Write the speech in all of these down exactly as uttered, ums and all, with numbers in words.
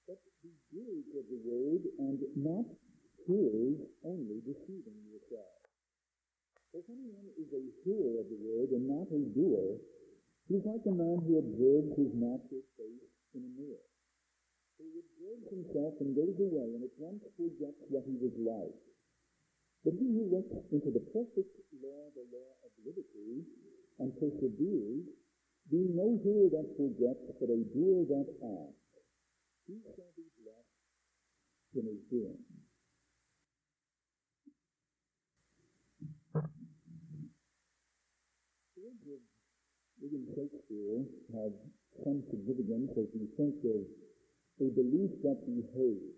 but be doers of the word and not hearers only, deceiving yourselves. For if anyone is a hearer of the word and not a doer, he is like a man who observes his natural face in a mirror. So he observes himself and goes away and at once forgets what he was like. But he who looks into the perfect law, the law of liberty, and perseveres, being no hearer that forgets, but a doer that acts, he shall be blessed in his doing. The words of William Shakespeare have some significance as we think of a belief that behaves.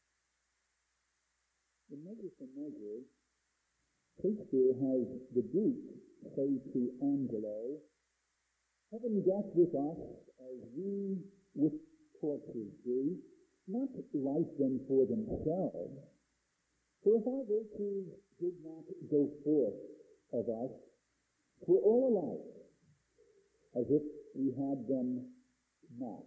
In Measure for Measure, Shakespeare has the Duke say to Angelo, "Heaven doth with us as we with torches do, not light them for themselves. For if our virtues did not go forth of us, we're all alike, as if we had them not."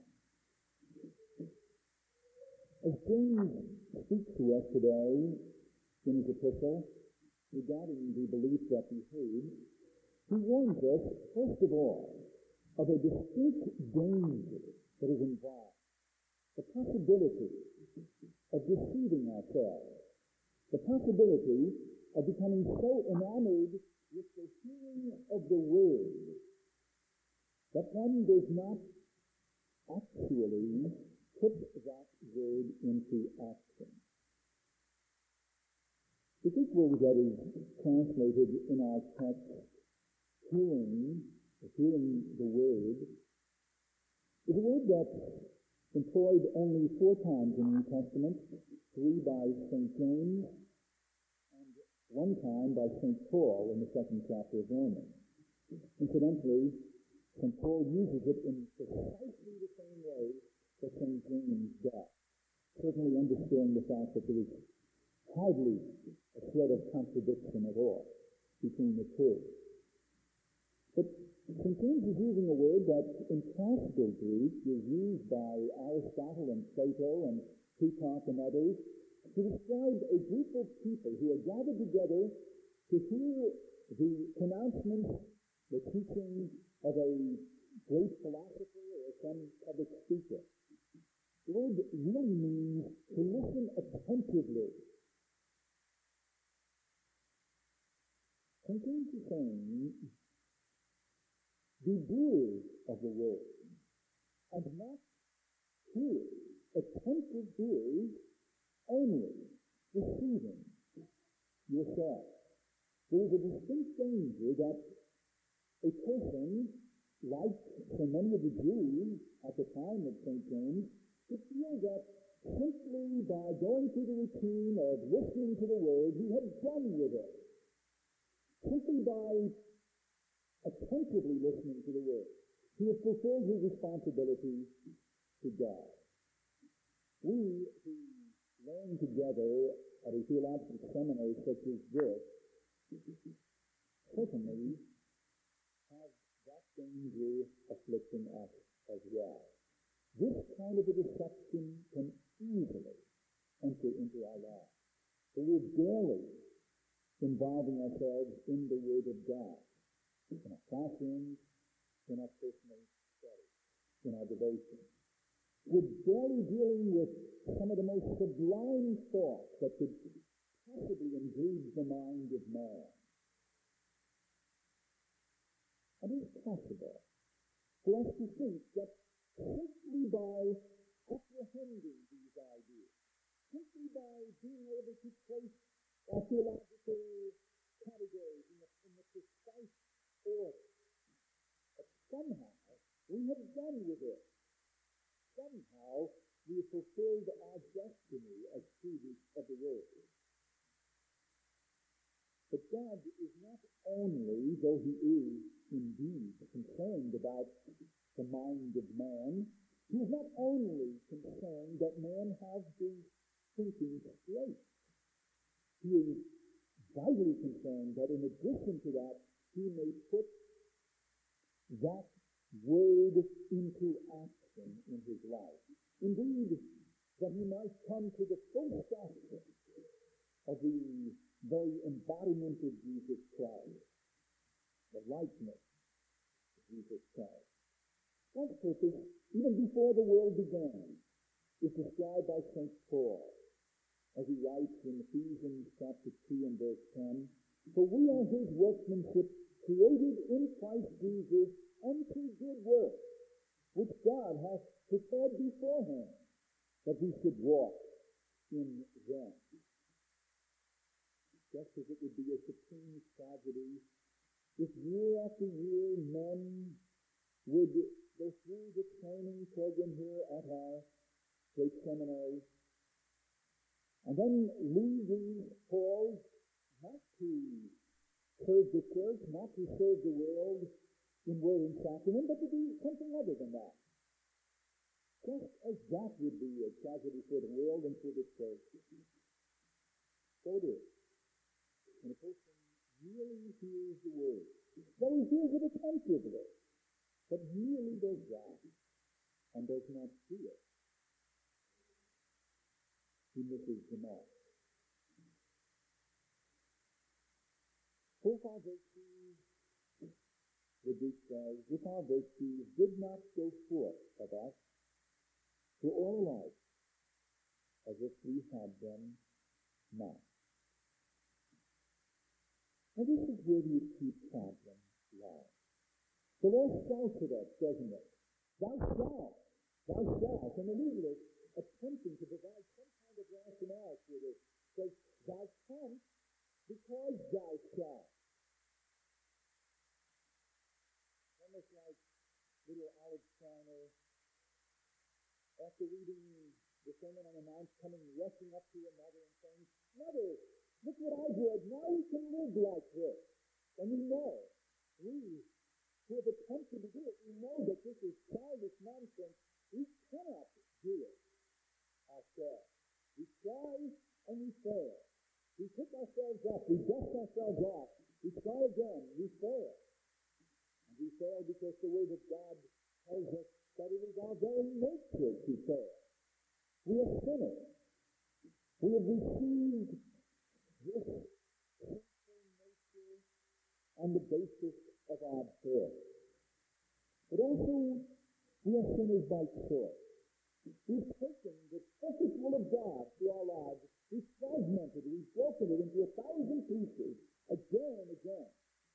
As James speaks to us today in his epistle regarding the belief that behaves, he warns us, first of all, of a distinct danger that is involved, the possibility of deceiving ourselves, the possibility of becoming so enamored with the hearing of the word that one does not actually put that word into action. The Greek word that is translated in our text, hearing, hearing the word, is a word that's employed only four times in the New Testament, three by Saint James, and one time by Saint Paul in the second chapter of Romans. Incidentally, Saint Paul uses it in precisely the same way that Saint James does, certainly underscoring the fact that there is hardly a thread of contradiction at all between the two. But Saint James is using a word that in classical Greek is used by Aristotle and Plato and Plutarch and others to describe a group of people who are gathered together to hear the pronouncements, the teaching of a great philosopher or some public speaker. The word really means to listen attentively. Saint James is saying, be doers of the word, and not hearers, attentive hearers only, deceiving yourself. There is a distinct danger that a person, like so many of the Jews at the time of Saint James, could feel that simply by going through the routine of listening to the word, he had done with it. Simply by attentively listening to the word, he had fulfilled his responsibility to God. We who learn together at a theological seminary such as this certainly have that danger afflicting us as well. This kind of a deception can easily enter into our lives. So we're daily involving ourselves in the Word of God, in our classrooms, in our personal study, in our devotion. We're daily dealing with some of the most sublime thoughts that could possibly engage the mind of man. And it's possible for us to think that simply by apprehending these ideas, simply by being able to place our theological categories in the, in the precise order, that somehow we have done with it. Somehow we have fulfilled our destiny as students of the Word. But God is not only, though he is indeed concerned about the mind of man, he is not only concerned that man has his thinking straight. He is vitally concerned that in addition to that, he may put that word into action in his life. Indeed, that he might come to the full stature of the very embodiment of Jesus Christ, the likeness of Jesus Christ. That purpose, even before the world began, is described by Saint Paul, as he writes in Ephesians chapter two and verse ten, "For we are his workmanship, created in Christ Jesus unto good works, which God hath prepared beforehand, that we should walk in them." Just as it would be a supreme tragedy if year after year men would go through the training program here at our great seminary, and then leave these halls not to serve the church, not to serve the world in word and sacrament, but to do something other than that. Just as that would be a tragedy for the world and for the church, so it is when a person really hears the word, though he hears it attentively, but really does that and does not do it, he misses the mark. For if our virtues, the Duke says, if our virtues did not go forth of us, to all alike, as if we had them not. And this is where the acute problem lies. The law shouts at us, doesn't it? Thou shalt, thou shalt. And the legalist, attempting to provide some kind of rationale for this, says, thou canst because thou shalt. Almost like little Olive Schreiner, after reading the Sermon on the Mount, coming rushing up to another and saying, "Mother, look what I did. Now we can live like this." And we know, we who have attempted to do it, we know that this is childish nonsense. We cannot do it ourselves. We try and we fail. We pick ourselves up. We dust ourselves off. We try again. We fail. And we fail because the Word of God tells us that it is our very nature to fail. We are sinners. We have received this sinful nature on the basis of our birth. But also, we are sinners by choice. We've taken the perfect will of God through our lives. We've fragmented it. We've broken it into a thousand pieces again and again.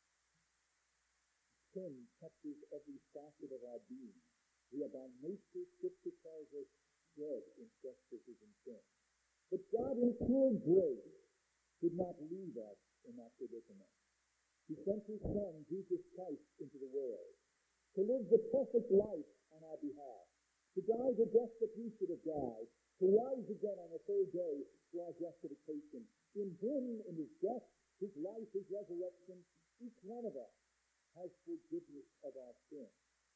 Sin touches every facet of our being. We are by nature, Scripture tells us, dead in trespasses and sin. But God in pure grace did not leave us in that predicament. He sent His Son, Jesus Christ, into the world to live the perfect life on our behalf, to die the death that we should have died, to rise again on the third day for our justification. In Him, in His death, His life, His resurrection, each one of us has forgiveness of our sin.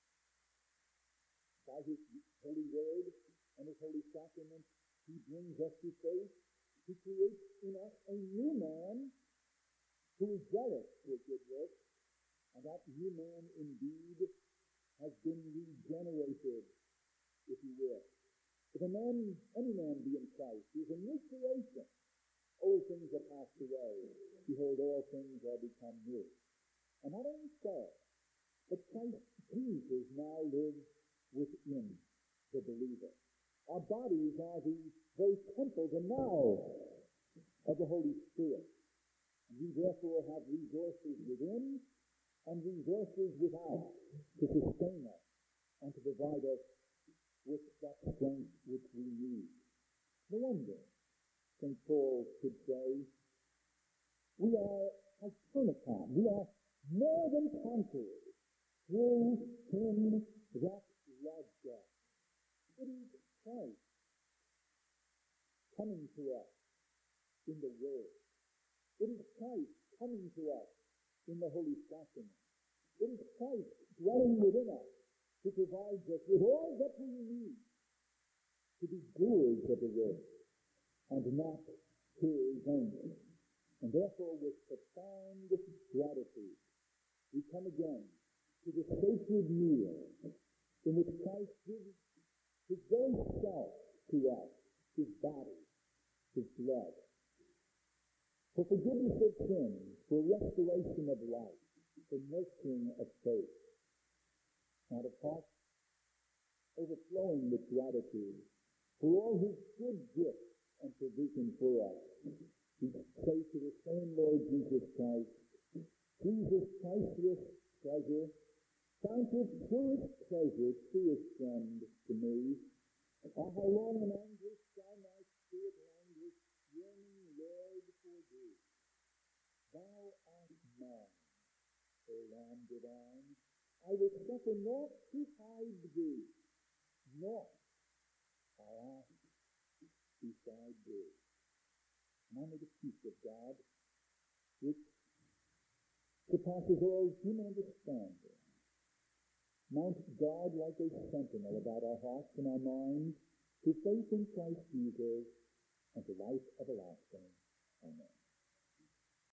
By His holy word and His holy sacrament, He brings us to faith. He creates in us a new man who is zealous for good works, and that new man indeed has been regenerated, if you will. If a man, any man be in Christ, he is a new creation. Old things are passed away. Behold, all things are become new. And not only so, but Christ Jesus now lives within the believer. Our bodies are the very temples and now of the Holy Spirit. And we therefore have resources within and resources without to sustain us and to provide us with that strength which we need. No wonder Saint Paul could say, we are Hypernicon, we are more than conquerors through Him that loved us. It is Christ coming to us in the Word. It is Christ coming to us in the Holy Sacrament. It is Christ dwelling within us who provides us with all that we need to be doers of the Word and not hearers only. And therefore, with profound gratitude, we come again to the sacred meal in which Christ gives His very self to us forgiveness of sins, for restoration of life, for nurturing of faith, out of hearts overflowing with gratitude for all his good gifts and provision for us. We say to the same Lord Jesus Christ, Jesus, priceless treasure, fountain of purest pleasure, truest friend to me. Oh, how long in anguish shall my spirit languish, yearning, Lord, for thee. Thou art mine, O Lamb divine. I will suffer naught to hide thee, naught I ask beside thee. And only the peace of God, which surpasses all human understanding, mount guard like a sentinel about our hearts and our minds, to faith in Christ Jesus and to life everlasting.